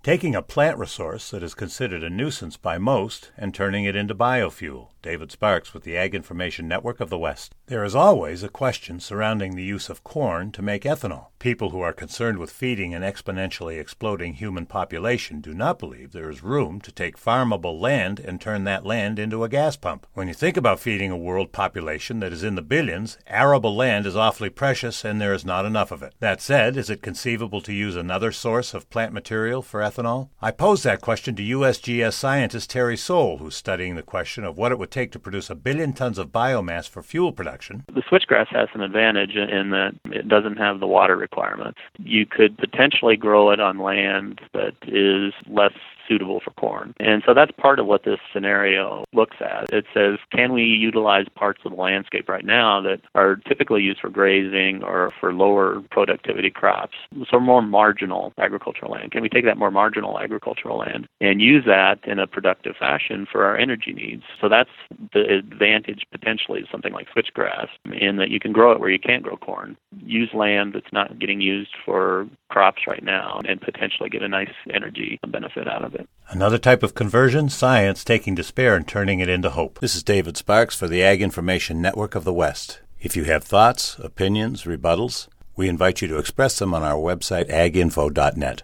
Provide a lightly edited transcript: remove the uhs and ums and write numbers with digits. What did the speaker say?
Taking a plant resource that is considered a nuisance by most and turning it into biofuel. David Sparks with the Ag Information Network of the West. There is always a question surrounding the use of corn to make ethanol. People who are concerned with feeding an exponentially exploding human population do not believe there is room to take farmable land and turn that land into a gas pump. When you think about feeding a world population that is in the billions, arable land is awfully precious and there is not enough of it. That said, is it conceivable to use another source of plant material for ethanol? I posed that question to USGS scientist Terry Soule, who's studying the question of what it would take to produce 1 billion tons of biomass for fuel production. The switchgrass has an advantage in that it doesn't have the water requirements. You could potentially grow it on land that is less suitable for corn. And so that's part of what this scenario looks at. It says, can we utilize parts of the landscape right now that are typically used for grazing or for lower productivity crops, so more marginal agricultural land? Can we take that more marginal agricultural land and use that in a productive fashion for our energy needs? So that's the advantage potentially of something like switchgrass, in that you can grow it where you can't grow corn. Use land that's not getting used for crops right now and potentially get a nice energy benefit out of it. Another type of conversion, science taking despair and turning it into hope. This is David Sparks for the Ag Information Network of the West. If you have thoughts, opinions, rebuttals, we invite you to express them on our website, aginfo.net.